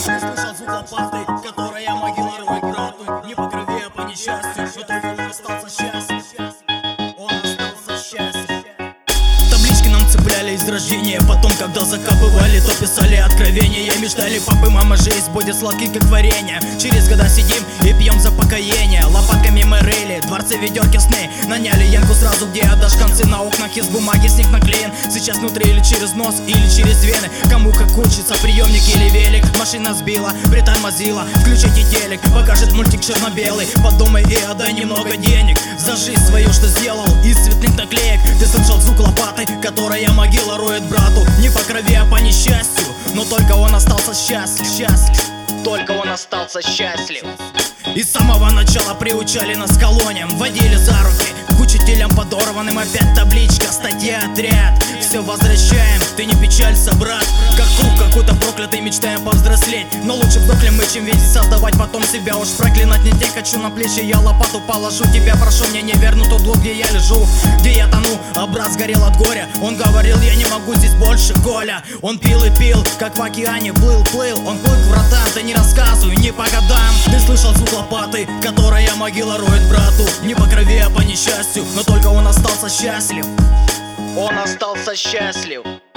Ты слышал звук лопаты, которая могила роет брату. Не по крови, а по несчастью, но только он остался счастлив. Он остался счастлив. Таблички нам цепляли из рождения. Потом, когда закапывали, то писали откровения. Мечтали папы, мама, жизнь будет сладкий, как варенье. Через года сидим и пьем за покаяние. Лопатками мы рыли, дворцы, ведерки, сны. Наняли янку сразу, где отдашь концы. На окнах из бумаги снег наклеен. Сейчас внутри или через нос, или через вены. Кому как учится, приемник или велик. Машина сбила, притормозила. Включите телек, покажет мультик черно-белый. Подумай и отдай немного денег за жизнь свою, что сделал из цветных наклеек. Ты слышал звук лопаты, которая могила роет брату. Не по крови, а по несчастью, но только он остался счастлив. Только он остался счастлив. И с самого начала приучали нас к колониям. Водили за руки к учителям подорванным. Опять табличка, статья, отряд. Все возвращаем, ты не печалься, брат. Как круг какой-то проклятый, мечтаем повзрослеть. Но лучше вдохнем мы, чем ведь создавать потом себя. Уж проклинать не день хочу, на плечи я лопату положу. Тебя прошу, мне не верну тот угол, где я лежу, где я тону, а брат сгорел от горя. Он говорил, я не могу здесь больше, Коля. Он пил и пил, как в океане плыл. Он плыл к вратам, ты не рассказывай, не по годам. Ты слышал звук лопаты, которая могила роет брату. Не по крови, а по несчастью, но только он остался счастлив. Он остался счастлив.